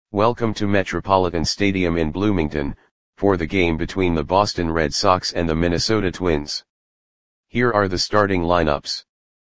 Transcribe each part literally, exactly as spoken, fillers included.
Welcome to Metropolitan Stadium in Bloomington, for the game between the Boston Red Sox and the Minnesota Twins. Here are the starting lineups.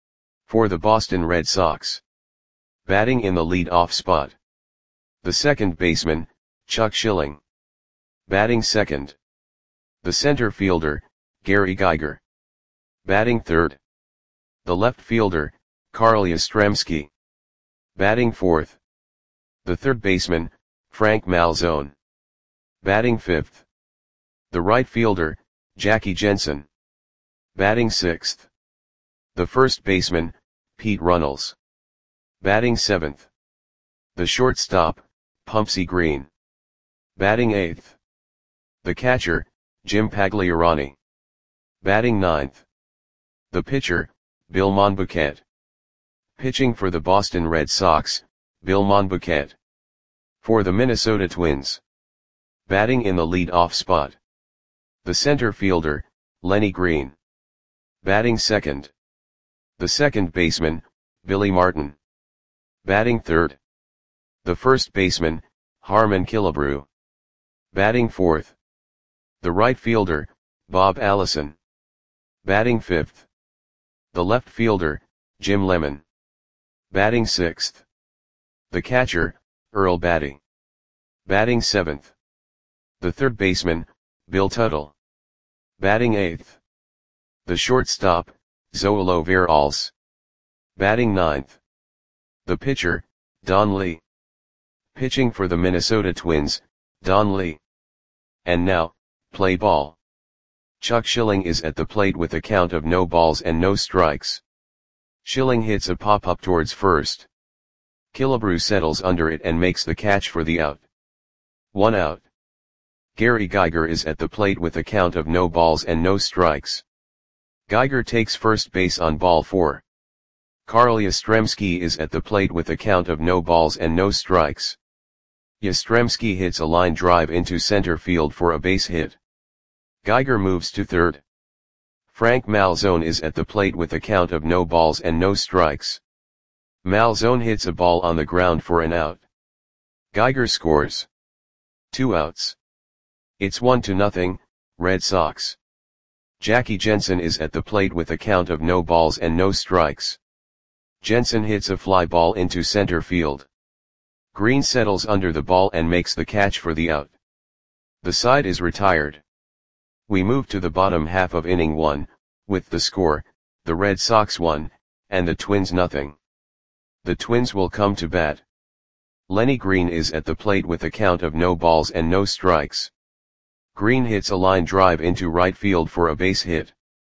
For the Boston Red Sox. Batting in the lead-off spot. The second baseman, Chuck Schilling. Batting second. The center fielder, Gary Geiger. Batting third. The left fielder, Carl Yastrzemski. Batting fourth. The third baseman, Frank Malzone. Batting fifth. The right fielder, Jackie Jensen. Batting sixth. The first baseman, Pete Runnels. Batting seventh. The shortstop, Pumpsie Green. Batting eighth. The catcher, Jim Pagliarani. Batting ninth. The pitcher, Bill Monbouquet. Pitching for the Boston Red Sox, Bill Monbouquet. For the Minnesota Twins. Batting in the lead-off spot. The center fielder, Lenny Green. Batting second. The second baseman, Billy Martin. Batting third. The first baseman, Harmon Killebrew. Batting fourth. The right fielder, Bob Allison. Batting fifth. The left fielder, Jim Lemon. Batting sixth. The catcher, Earl Batty. Batting seventh. The third baseman, Bill Tuttle. Batting eighth. The shortstop, Zoilo Veralles. Batting ninth. The pitcher, Don Lee. Pitching for the Minnesota Twins, Don Lee. And now, play ball. Chuck Schilling is at the plate with a count of no balls and no strikes. Schilling hits a pop-up towards first. Killebrew settles under it and makes the catch for the out. One out. Gary Geiger is at the plate with a count of no balls and no strikes. Geiger takes first base on ball four. Carl Yastrzemski is at the plate with a count of no balls and no strikes. Yastrzemski hits a line drive into center field for a base hit. Geiger moves to third. Frank Malzone is at the plate with a count of no balls and no strikes. Malzone hits a ball on the ground for an out. Geiger scores. Two outs. It's one to nothing, Red Sox. Jackie Jensen is at the plate with a count of no balls and no strikes. Jensen hits a fly ball into center field. Green settles under the ball and makes the catch for the out. The side is retired. We move to the bottom half of inning one, with the score, the Red Sox one, and the Twins nothing. The Twins will come to bat. Lenny Green is at the plate with a count of no balls and no strikes. Green hits a line drive into right field for a base hit.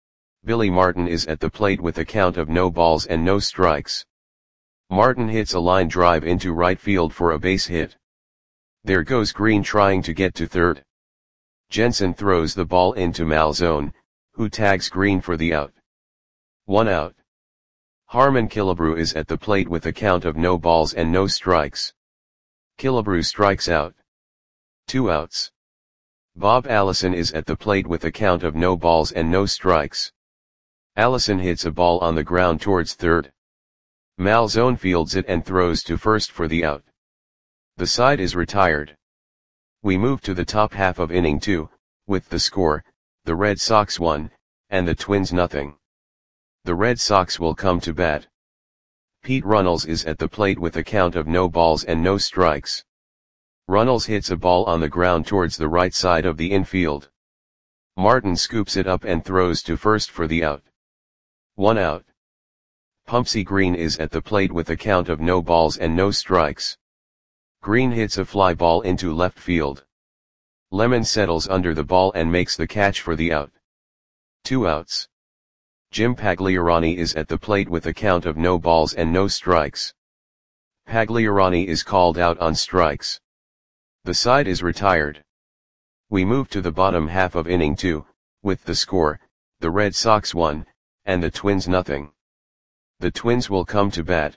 Billy Martin is at the plate with a count of no balls and no strikes. Martin hits a line drive into right field for a base hit. There goes Green trying to get to third. Jensen throws the ball into Malzone, who tags Green for the out. One out. Harmon Killebrew is at the plate with a count of no balls and no strikes. Killebrew strikes out. Two outs. Bob Allison is at the plate with a count of no balls and no strikes. Allison hits a ball on the ground towards third. Malzone fields it and throws to first for the out. The side is retired. We move to the top half of inning two, with the score, the Red Sox one, and the Twins nothing. The Red Sox will come to bat. Pete Runnels is at the plate with a count of no balls and no strikes. Runnels hits a ball on the ground towards the right side of the infield. Martin scoops it up and throws to first for the out. One out. Pumpsie Green is at the plate with a count of no balls and no strikes. Green hits a fly ball into left field. Lemon settles under the ball and makes the catch for the out. Two outs. Jim Pagliarani is at the plate with a count of no balls and no strikes. Pagliarani is called out on strikes. The side is retired. We move to the bottom half of inning two, with the score, the Red Sox one, and the Twins nothing. The Twins will come to bat.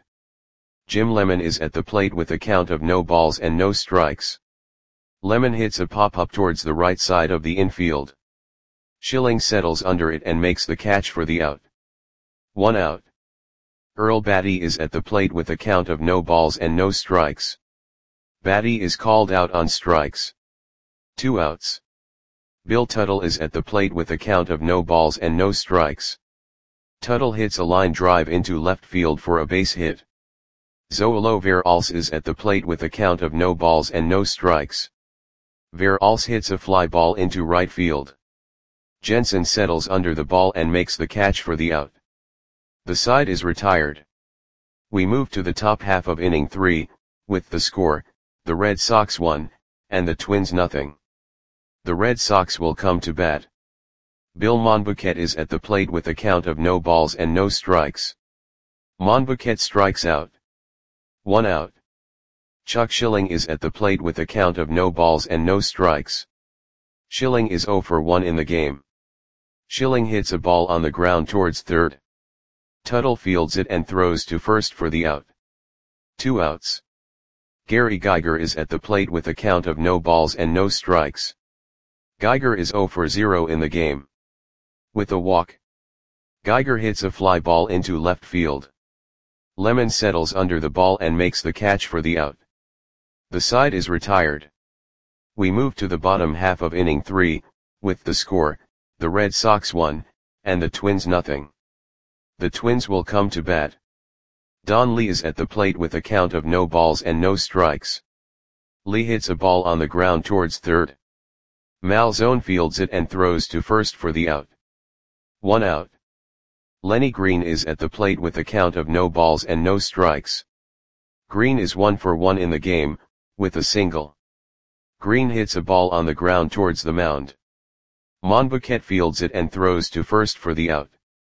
Jim Lemon is at the plate with a count of no balls and no strikes. Lemon hits a pop-up towards the right side of the infield. Schilling settles under it and makes the catch for the out. One out. Earl Batty is at the plate with a count of no balls and no strikes. Batty is called out on strikes. Two outs. Bill Tuttle is at the plate with a count of no balls and no strikes. Tuttle hits a line drive into left field for a base hit. Zoilo Veralce is at the plate with a count of no balls and no strikes. Veralce hits a fly ball into right field. Jensen settles under the ball and makes the catch for the out. The side is retired. We move to the top half of inning three, with the score, the Red Sox one, and the Twins nothing. The Red Sox will come to bat. Bill Monbouquet is at the plate with a count of no balls and no strikes. Monbouquet strikes out. One out. Chuck Schilling is at the plate with a count of no balls and no strikes. Schilling is oh for one in the game. Schilling hits a ball on the ground towards third. Tuttle fields it and throws to first for the out. Two outs. Gary Geiger is at the plate with a count of no balls and no strikes. Geiger is oh for zero in the game. With a walk, Geiger hits a fly ball into left field. Lemon settles under the ball and makes the catch for the out. The side is retired. We move to the bottom half of inning three, with the score, the Red Sox one, and the Twins nothing. The Twins will come to bat. Don Lee is at the plate with a count of no balls and no strikes. Lee hits a ball on the ground towards third. Malzone fields it and throws to first for the out. One out. Lenny Green is at the plate with a count of no balls and no strikes. Green is one for one in the game, with a single. Green hits a ball on the ground towards the mound. Monbouquet fields it and throws to first for the out.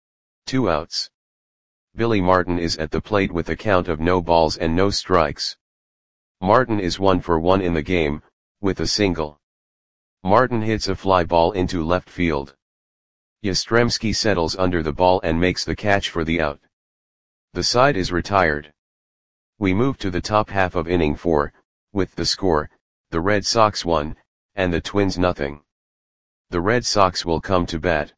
Two outs. Billy Martin is at the plate with a count of no balls and no strikes. Martin is one for one in the game, with a single. Martin hits a fly ball into left field. Yastrzemski settles under the ball and makes the catch for the out. The side is retired. We move to the top half of inning four, with the score, the Red Sox one, and the Twins nothing. The Red Sox will come to bat.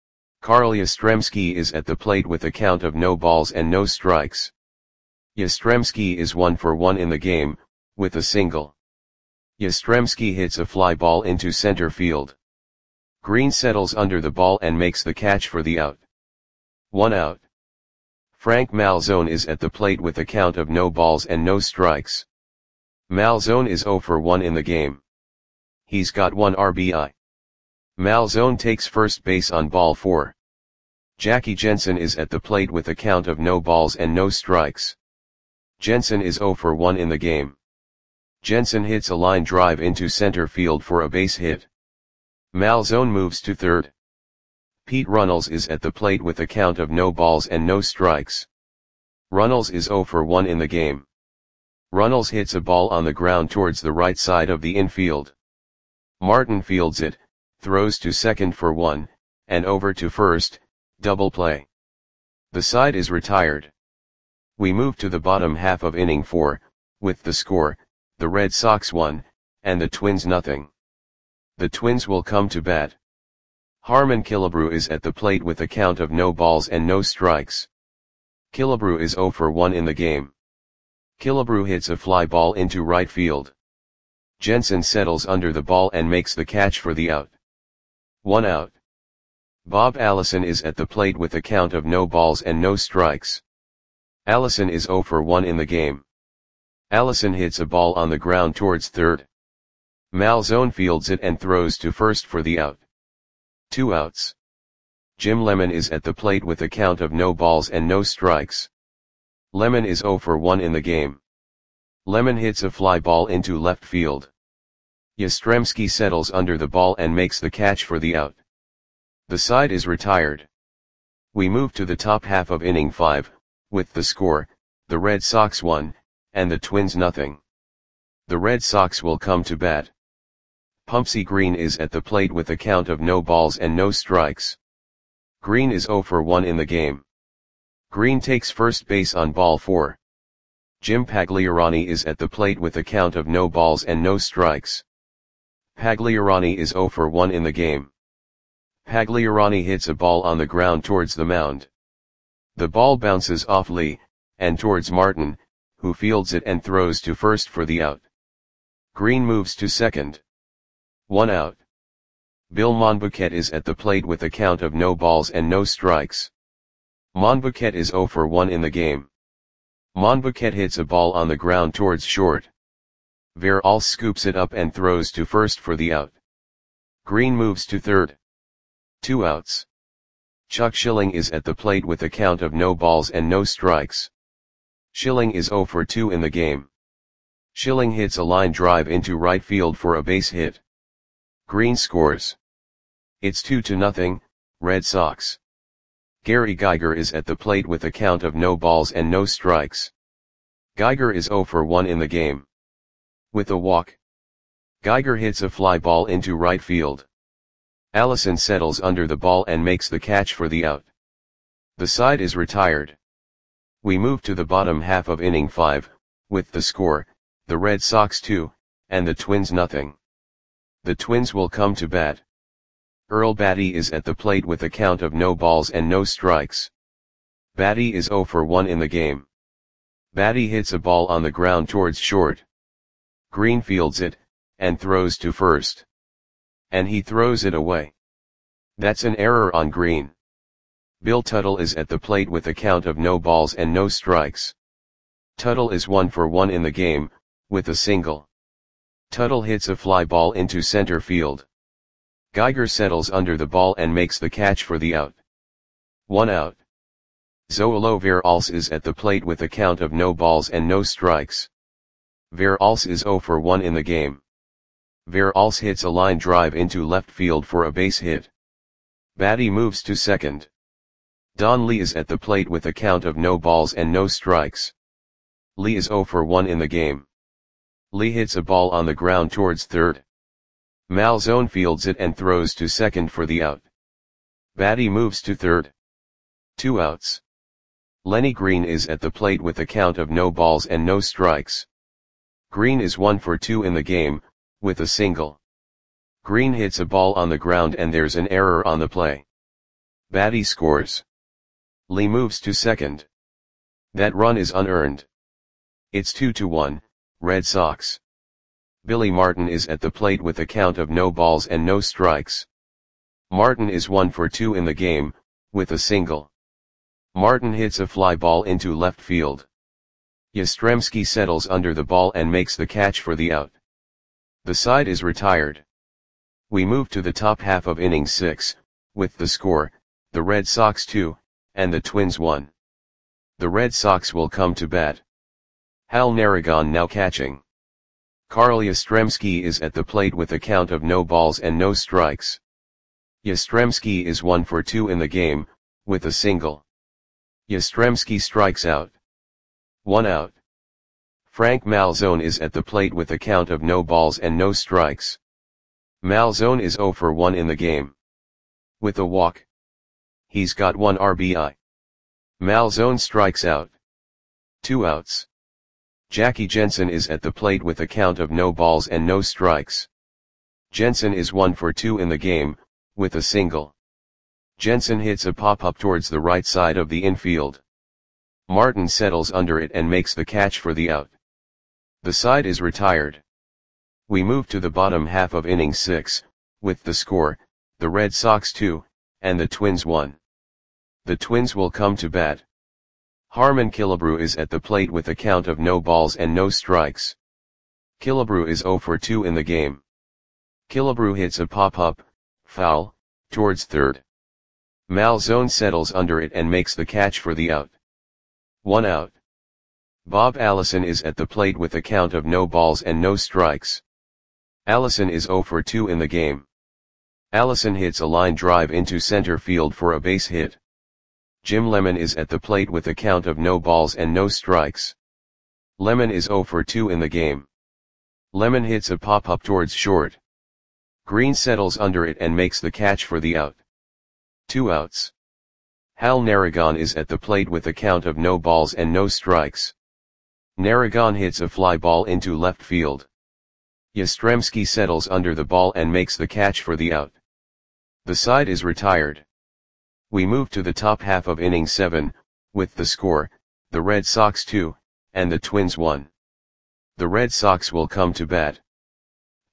Carl Yastrzemski is at the plate with a count of no balls and no strikes. Yastrzemski is one for one in the game, with a single. Yastrzemski hits a fly ball into center field. Green settles under the ball and makes the catch for the out. One out. Frank Malzone is at the plate with a count of no balls and no strikes. Malzone is oh for one in the game. He's got one R B I. Malzone takes first base on ball four. Jackie Jensen is at the plate with a count of no balls and no strikes. Jensen is oh for one in the game. Jensen hits a line drive into center field for a base hit. Malzone moves to third. Pete Runnels is at the plate with a count of no balls and no strikes. Runnels is oh for one in the game. Runnels hits a ball on the ground towards the right side of the infield. Martin fields it, throws to second for one, and over to first, double play. The side is retired. We move to the bottom half of inning four, with the score, the Red Sox one, and the Twins nothing. The Twins will come to bat. Harmon Killebrew is at the plate with a count of no balls and no strikes. Killebrew is oh for one in the game. Killebrew hits a fly ball into right field. Jensen settles under the ball and makes the catch for the out. One out. Bob Allison is at the plate with a count of no balls and no strikes. Allison is oh for one in the game. Allison hits a ball on the ground towards third. Malzone fields it and throws to first for the out. Two outs. Jim Lemon is at the plate with a count of no balls and no strikes. Lemon is oh for one in the game. Lemon hits a fly ball into left field. Yastrzemski settles under the ball and makes the catch for the out. The side is retired. We move to the top half of inning five, with the score, the Red Sox one, and the Twins nothing. The Red Sox will come to bat. Pumpsie Green is at the plate with a count of no balls and no strikes. Green is oh for one in the game. Green takes first base on ball four. Jim Pagliarani is at the plate with a count of no balls and no strikes. Pagliarani is oh for one in the game. Pagliarani hits a ball on the ground towards the mound. The ball bounces off Lee, and towards Martin, who fields it and throws to first for the out. Green moves to second. One out. Bill Monbouquet is at the plate with a count of no balls and no strikes. Monbouquet is zero for one in the game. Monbouquet hits a ball on the ground towards short. Veralce scoops it up and throws to first for the out. Green moves to third. Two outs. Chuck Schilling is at the plate with a count of no balls and no strikes. Schilling is zero for two in the game. Schilling hits a line drive into right field for a base hit. Green scores. It's two to nothing, Red Sox. Gary Geiger is at the plate with a count of no balls and no strikes. Geiger is zero for one in the game. With a walk, Geiger hits a fly ball into right field. Allison settles under the ball and makes the catch for the out. The side is retired. We move to the bottom half of inning five, with the score, the Red Sox two, and the Twins nothing. The Twins will come to bat. Earl Batty is at the plate with a count of no balls and no strikes. Batty is zero for one in the game. Batty hits a ball on the ground towards short. Green fields it, and throws to first. And he throws it away. That's an error on Green. Bill Tuttle is at the plate with a count of no balls and no strikes. Tuttle is one for one in the game, with a single. Tuttle hits a fly ball into center field. Geiger settles under the ball and makes the catch for the out. One out. Zoilo Veralce is at the plate with a count of no balls and no strikes. Veralce is zero for one in the game. Veralce hits a line drive into left field for a base hit. Batty moves to second. Don Lee is at the plate with a count of no balls and no strikes. Lee is zero for one in the game. Lee hits a ball on the ground towards third. Malzone fields it and throws to second for the out. Batty moves to third. Two outs. Lenny Green is at the plate with a count of no balls and no strikes. Green is one for two in the game, with a single. Green hits a ball on the ground and there's an error on the play. Batty scores. Lee moves to second. That run is unearned. It's two to one, Red Sox. Billy Martin is at the plate with a count of no balls and no strikes. Martin is one for two in the game, with a single. Martin hits a fly ball into left field. Yastrzemski settles under the ball and makes the catch for the out. The side is retired. We move to the top half of inning six, with the score, the Red Sox two, and the Twins one. The Red Sox will come to bat. Hal Narragon now catching. Carl Yastrzemski is at the plate with a count of no balls and no strikes. Yastrzemski is one for two in the game, with a single. Yastrzemski strikes out. One out. Frank Malzone is at the plate with a count of no balls and no strikes. Malzone is zero for one in the game. With a walk. He's got one R B I. Malzone strikes out. Two outs. Jackie Jensen is at the plate with a count of no balls and no strikes. Jensen is one for two in the game, with a single. Jensen hits a pop-up towards the right side of the infield. Martin settles under it and makes the catch for the out. The side is retired. We move to the bottom half of inning six, with the score, the Red Sox two, and the Twins one. The Twins will come to bat. Harmon Killebrew is at the plate with a count of no balls and no strikes. Killebrew is zero for two in the game. Killebrew hits a pop-up, foul, towards third. Malzone settles under it and makes the catch for the out. One out. Bob Allison is at the plate with a count of no balls and no strikes. Allison is zero for two in the game. Allison hits a line drive into center field for a base hit. Jim Lemon is at the plate with a count of no balls and no strikes. Lemon is zero for two in the game. Lemon hits a pop-up towards short. Green settles under it and makes the catch for the out. Two outs. Hal Narragon is at the plate with a count of no balls and no strikes. Narragon hits a fly ball into left field. Yastrzemski settles under the ball and makes the catch for the out. The side is retired. We move to the top half of inning seven, with the score, the Red Sox two, and the Twins one. The Red Sox will come to bat.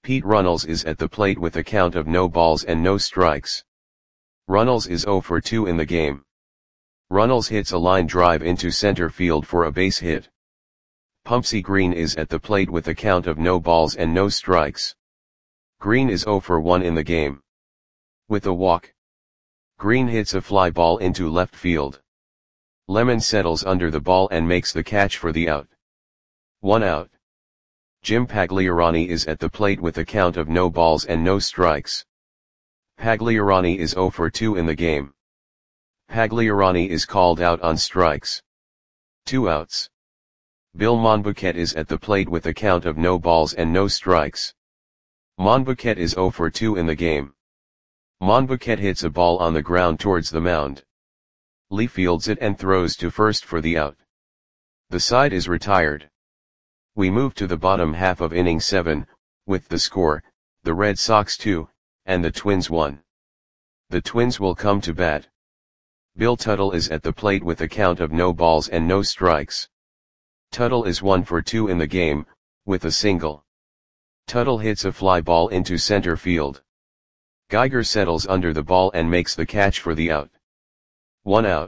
Pete Runnels is at the plate with a count of no balls and no strikes. Runnels is zero for two in the game. Runnels hits a line drive into center field for a base hit. Pumpsie Green is at the plate with a count of no balls and no strikes. Green is zero for one in the game. With a walk, Green hits a fly ball into left field. Lemon settles under the ball and makes the catch for the out. One out. Jim Pagliarani is at the plate with a count of no balls and no strikes. Pagliarani is zero for two in the game. Pagliarani is called out on strikes. Two outs. Bill Monbouquet is at the plate with a count of no balls and no strikes. Monbouquet is zero for two in the game. Monbouquet hits a ball on the ground towards the mound. Lee fields it and throws to first for the out. The side is retired. We move to the bottom half of inning seven, with the score, the Red Sox two, and the Twins one. The Twins will come to bat. Bill Tuttle is at the plate with a count of no balls and no strikes. Tuttle is one for two in the game, with a single. Tuttle hits a fly ball into center field. Geiger settles under the ball and makes the catch for the out. One out.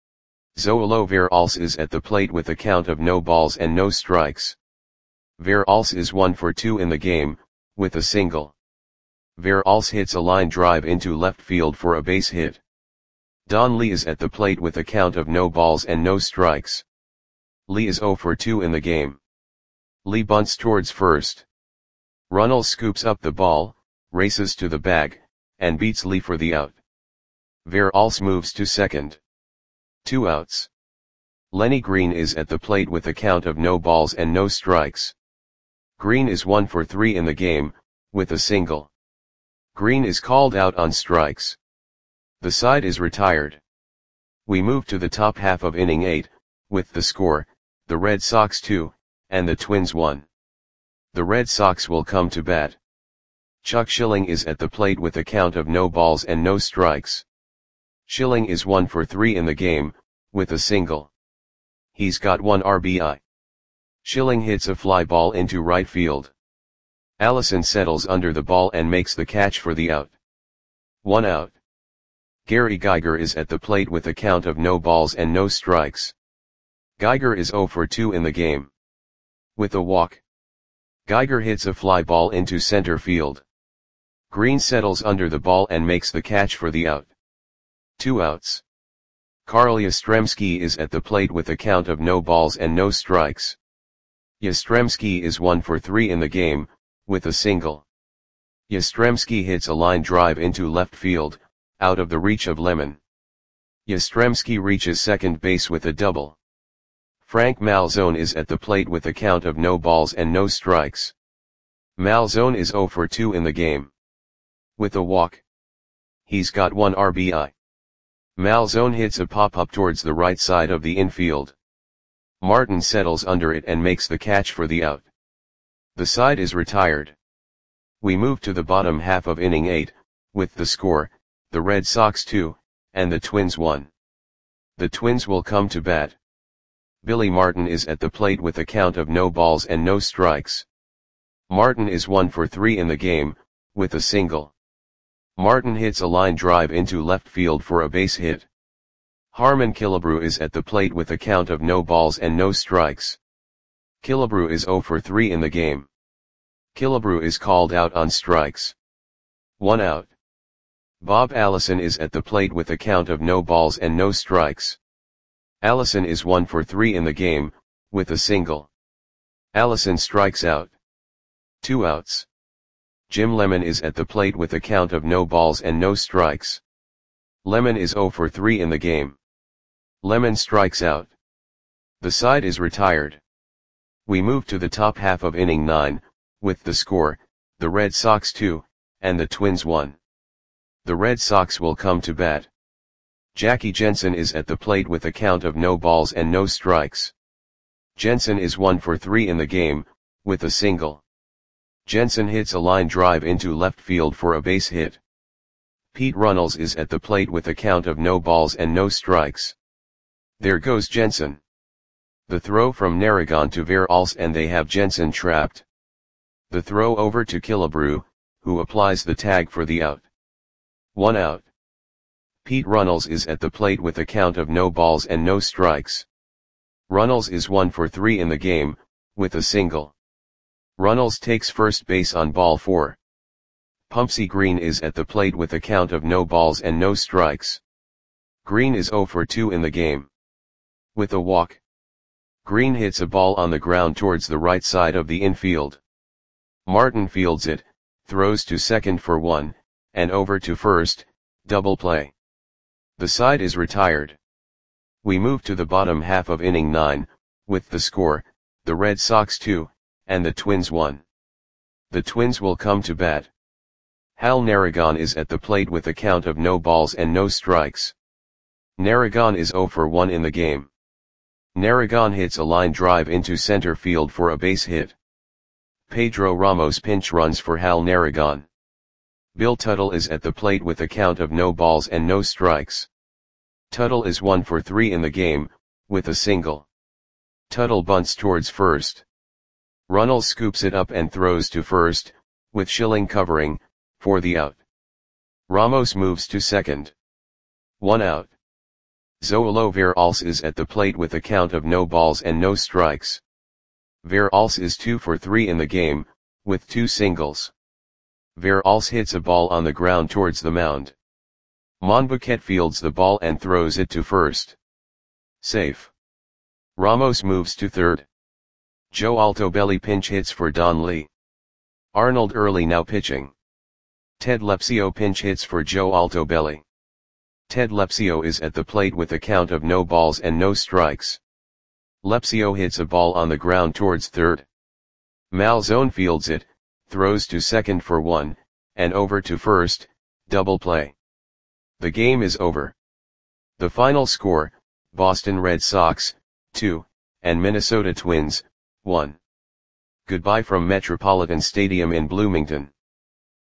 Zoilo Veralce is at the plate with a count of no balls and no strikes. Veralce is one for two in the game, with a single. Veralce hits a line drive into left field for a base hit. Don Lee is at the plate with a count of no balls and no strikes. Lee is zero for two in the game. Lee bunts towards first. Runnels scoops up the ball, races to the bag, and beats Lee for the out. Veralce moves to second. Two outs. Lenny Green is at the plate with a count of no balls and no strikes. Green is one for three in the game, with a single. Green is called out on strikes. The side is retired. We move to the top half of inning eight, with the score, the Red Sox two, and the Twins one. The Red Sox will come to bat. Chuck Schilling is at the plate with a count of no balls and no strikes. Schilling is one for three in the game, with a single. He's got one R B I. Schilling hits a fly ball into right field. Allison settles under the ball and makes the catch for the out. One out. Gary Geiger is at the plate with a count of no balls and no strikes. Geiger is zero for two in the game. With a walk, Geiger hits a fly ball into center field. Green settles under the ball and makes the catch for the out. Two outs. Carl Yastrzemski is at the plate with a count of no balls and no strikes. Yastrzemski is one for three in the game, with a single. Yastrzemski hits a line drive into left field, out of the reach of Lemon. Yastrzemski reaches second base with a double. Frank Malzone is at the plate with a count of no balls and no strikes. Malzone is zero for two in the game. With a walk, he's got one R B I. Malzone hits a pop-up towards the right side of the infield. Martin settles under it and makes the catch for the out. The side is retired. We move to the bottom half of inning eight, with the score, the Red Sox two, and the Twins one. The Twins will come to bat. Billy Martin is at the plate with a count of no balls and no strikes. Martin is one for three in the game, with a single. Martin hits a line drive into left field for a base hit. Harmon Killebrew is at the plate with a count of no balls and no strikes. Killebrew is zero for three in the game. Killebrew is called out on strikes. One out. Bob Allison is at the plate with a count of no balls and no strikes. Allison is one for three in the game, with a single. Allison strikes out. Two outs. Jim Lemon is at the plate with a count of no balls and no strikes. Lemon is zero for three in the game. Lemon strikes out. The side is retired. We move to the top half of inning nine, with the score, the Red Sox two, and the Twins one. The Red Sox will come to bat. Jackie Jensen is at the plate with a count of no balls and no strikes. Jensen is one for three in the game, with a single. Jensen hits a line drive into left field for a base hit. Pete Runnels is at the plate with a count of no balls and no strikes. There goes Jensen. The throw from Narragon to Veralce and they have Jensen trapped. The throw over to Killebrew, who applies the tag for the out. One out. Pete Runnels is at the plate with a count of no balls and no strikes. Runnels is one for three in the game, with a single. Runnels takes first base on ball four. Pumpsie Green is at the plate with a count of no balls and no strikes. Green is zero for two in the game. With a walk. Green hits a ball on the ground towards the right side of the infield. Martin fields it, throws to second for one, and over to first, double play. The side is retired. We move to the bottom half of inning nine, with the score, the Red Sox two, and the Twins one. The Twins will come to bat. Hal Narragon is at the plate with a count of no balls and no strikes. Narragon is zero for one in the game. Narragon hits a line drive into center field for a base hit. Pedro Ramos pinch runs for Hal Narragon. Bill Tuttle is at the plate with a count of no balls and no strikes. Tuttle is one for three in the game, with a single. Tuttle bunts towards first. Runnels scoops it up and throws to first, with Schilling covering, for the out. Ramos moves to second. One out. Zoilo Veralce is at the plate with a count of no balls and no strikes. Veralce is two for three in the game, with two singles. Veralce hits a ball on the ground towards the mound. Monbouquet fields the ball and throws it to first. Safe. Ramos moves to third. Joe Altobelli pinch hits for Don Lee. Arnold Early now pitching. Ted Lepsio pinch hits for Joe Altobelli. Ted Lepsio is at the plate with a count of no balls and no strikes. Lepsio hits a ball on the ground towards third. Malzone fields it, throws to second for one, and over to first, double play. The game is over. The final score, Boston Red Sox, two, and Minnesota Twins, one. Goodbye from Metropolitan Stadium in Bloomington.